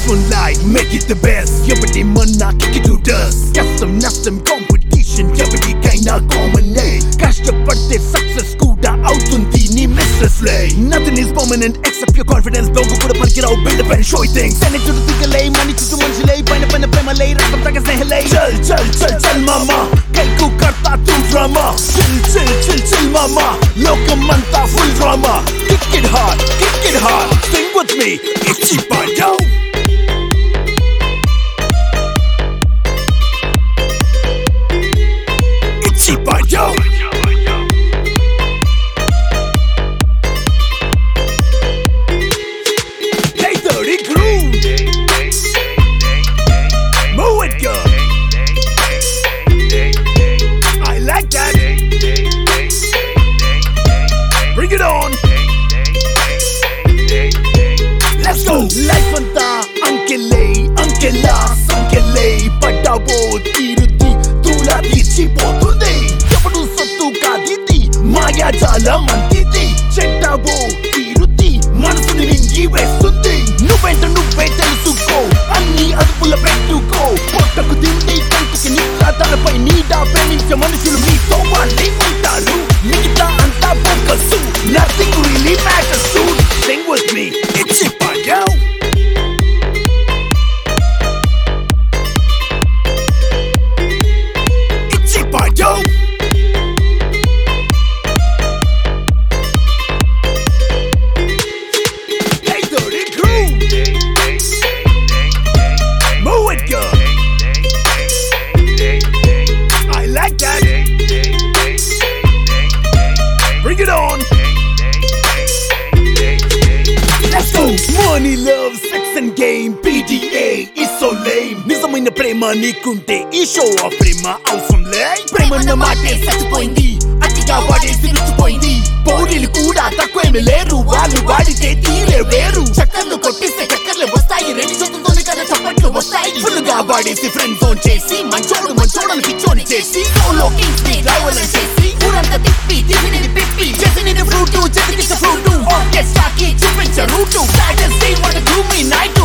one life, make it the best. Every manna kick it to dust. Custom nustom competition, every kind of common name. కష్టపడితే success కూడా అవుతుంది నీ మిస్టర్స్లే. Nothing is permanent except your confidence. దొంగ కూడా పనికిరావు, build up and show things. సెన్ని చుట్టూ తిగ్గలే, మని చుట్టూ మనుషులే, పైన పైన ప్రేమలే, రకం తగ్గ స్నేహలే. చల్ చల్ చల్ చల్ మామా, కైకు కర్తా తూ drama. Chill chill chill chill మామా, లోకమంతా full drama. Kick it hard, sing with me, it's Ichipayo. Ichipayo. Hey, dirty groove. Move it, girl. I like that. Bring it on. Let's go. Life anta ankele ankela sankele padavo tiruti tula తీర్చిపోతుంది. ఎప్పుడు సొత్తు కాదిది మాయా జాలం అంతిది. చెట్టవో తీరుతి మనసుని నింగి వేస్తుంది. నువ్వే తెలుసుకో, అన్ని అదుపుల పెట్టుకో. పొట్టకు తిండి కంటికి నిద్ర, తలపై నీడ, ప్రేమించే మనుషులు మీతో వాళ్ళే ఉంటారు. మిగతా అంతా బొక్కసు. Nothing really matters, dude. Sing with me, it's Ichipayo. Ichipayo. Hey, dirty groove. Move it, girl. I like that. Bring it on. Let's go. Money, love, sex and game. PDA is so lame. నిజమైన ప్రేమ నీకుంటే ఈ show ఆ ప్రేమ అవసరంలే. ప్రేమన్న మాటే చచ్చిపోయింది, అతిగా వాడేసి రుచిపోయింది. పౌరీలు కూడా తక్కువేమి లేరు, వాళ్ళు వాడితే తీరే వేరు. చక్కర్లు కొట్టిస్తే చక్కర్లు వస్తాయి, రెండు చేతులతోనే కదా చప్పట్లు వస్తాయి. ఫుల్లుగా వాడేసి ఫ్రెండ్ జోన్ చేసి, మంచోడని పిచ్చోని చేసి, సోలో కింగ్స్ ని రైవల్ చేసి, ఊరంతా తిప్పి తిరిగినది పిప్పి చేసి, నేను ఫ్రూటు చేతికి ఫ్రూటు ఆర్కెస్ట్రాకి చూపించ route. Saturday what a gloomy night.